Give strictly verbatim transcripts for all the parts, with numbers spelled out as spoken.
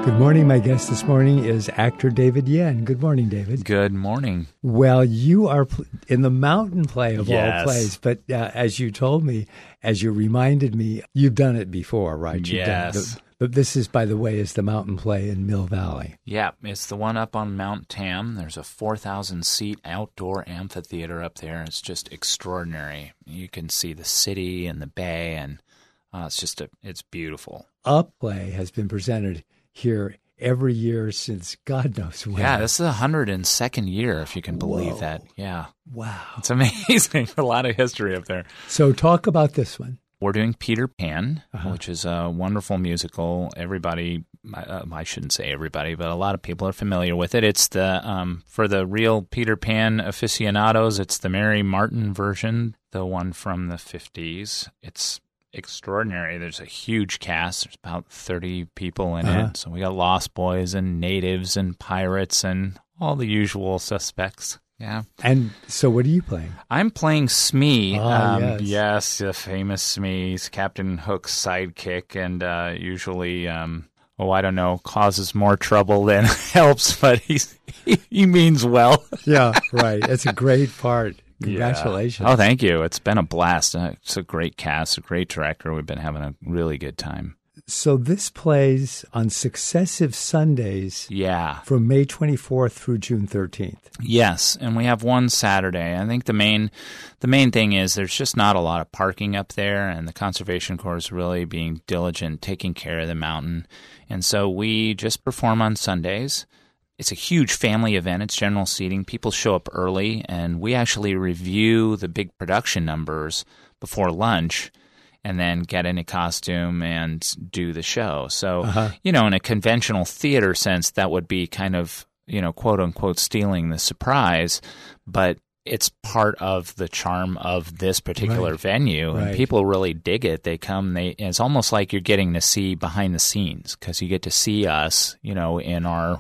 Good morning. My guest this morning is actor David Yen. Good morning, David. Good morning. Well, you are pl- in the mountain play of Yes. all plays, but uh, as you told me, as you reminded me, you've done it before, right? You've Yes. Done it. But this is, by the way, is the mountain play in Mill Valley. Yeah, it's the one up on Mount Tam. There's a four thousand seat outdoor amphitheater up there. It's just extraordinary. You can see the city and the bay, and uh, it's just a, it's beautiful. A play has been presented here every year since God knows when. Yeah, this is the one hundred second year, if you can believe Whoa. that. Yeah. Wow. It's amazing. A lot of history up there. So talk about this one. We're doing Peter Pan, Uh-huh. which is a wonderful musical. Everybody, uh, I shouldn't say everybody, but a lot of people are familiar with it. It's the, um, for the real Peter Pan aficionados, it's the Mary Martin version, the one from the fifties. It's extraordinary. There's a huge cast. There's about thirty people in Uh-huh. it. So we got Lost Boys and natives and pirates and all the usual suspects. Yeah. And so what are you playing? I'm playing Smee. Ah, um, yes. yes, the famous Smee. He's Captain Hook's sidekick, and uh, usually, um, oh, I don't know, causes more trouble than helps, but he's, he, he means well. Yeah, right. It's a great part. Congratulations. Yeah. Oh, thank you. It's been a blast. Uh, it's a great cast, a great director. We've been having a really good time. So this plays on successive Sundays Yeah. from May twenty-fourth through June thirteenth. Yes, and we have one Saturday. I think the main the main thing is there's just not a lot of parking up there, and the Conservation Corps is really being diligent, taking care of the mountain. And so we just perform on Sundays. It's a huge family event. It's general seating. People show up early, and we actually review the big production numbers before lunch and then get in a costume and do the show. So, Uh-huh. you know, in a conventional theater sense, that would be kind of, you know, quote unquote, stealing the surprise, but it's part of the charm of this particular Right. venue, and Right. people really dig it. They come, they, it's almost like you're getting to see behind the scenes, because you get to see us, you know, in our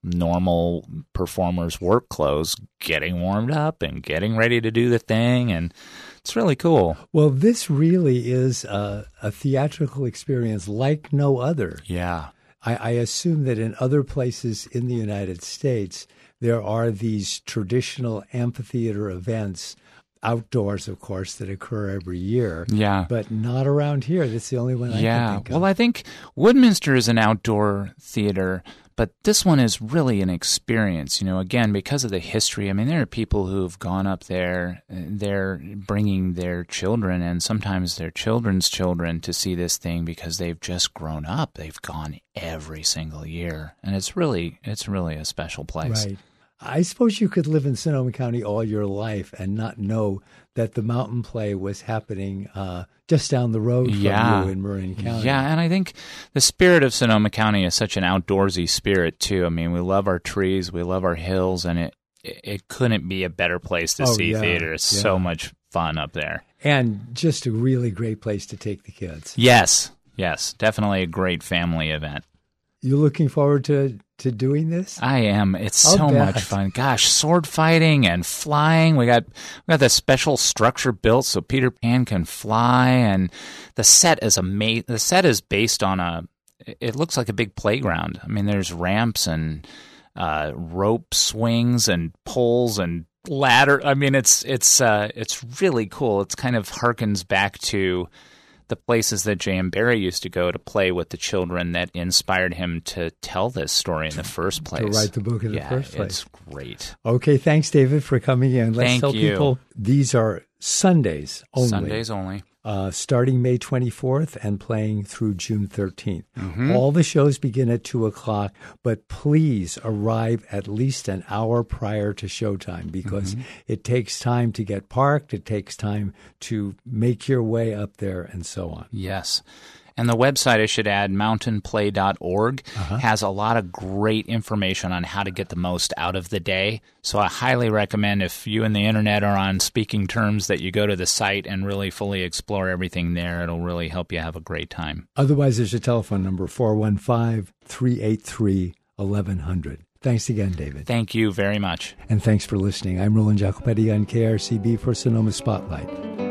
normal performers' work clothes, getting warmed up and getting ready to do the thing, and it's really cool. Well, this really is a, a theatrical experience like no other. Yeah. I, I assume that in other places in the United States, there are these traditional amphitheater events, outdoors, of course, that occur every year. Yeah. But not around here. That's the only one I yeah. can think of. Well, I think Woodminster is an outdoor theater, but this one is really an experience, you know, again, because of the history. I mean, there are people who've gone up there, they're bringing their children and sometimes their children's children to see this thing because they've just grown up. They've gone every single year, and it's really, it's really a special place. Right. I suppose you could live in Sonoma County all your life and not know that the mountain play was happening uh, just down the road from Yeah. you in Marin County. Yeah, and I think the spirit of Sonoma County is such an outdoorsy spirit, too. I mean, we love our trees, we love our hills, and it it couldn't be a better place to Oh, see yeah, theater. It's yeah. so much fun up there. And just a really great place to take the kids. Yes, yes, definitely a great family event. You looking forward to, to doing this? I am. It's I'll so bet. much fun. Gosh, sword fighting and flying. We got we got the special structure built so Peter Pan can fly, and the set is ama- The set is based on a. It looks like a big playground. I mean, there's ramps and uh, rope swings and poles and ladder. I mean, it's it's uh, it's really cool. It's kind of harkens back to the places that J M. Barrie used to go to play with the children that inspired him to tell this story in the first place. To write the book in yeah, the first place. It's great. Okay, thanks, David, for coming in. Let's Thank tell you. people these are Sundays only. Sundays only. Uh, starting May twenty-fourth and playing through June thirteenth. Mm-hmm. All the shows begin at two o'clock, but please arrive at least an hour prior to showtime because Mm-hmm. it takes time to get parked, it takes time to make your way up there, and so on. Yes. And the website, I should add, mountain play dot org, Uh-huh. has a lot of great information on how to get the most out of the day. So I highly recommend, if you and the internet are on speaking terms, that you go to the site and really fully explore everything there. It'll really help you have a great time. Otherwise, there's a telephone number, four one five, three eight three, eleven hundred. Thanks again, David. Thank you very much. And thanks for listening. I'm Roland Jacopetti on K R C B for Sonoma Spotlight.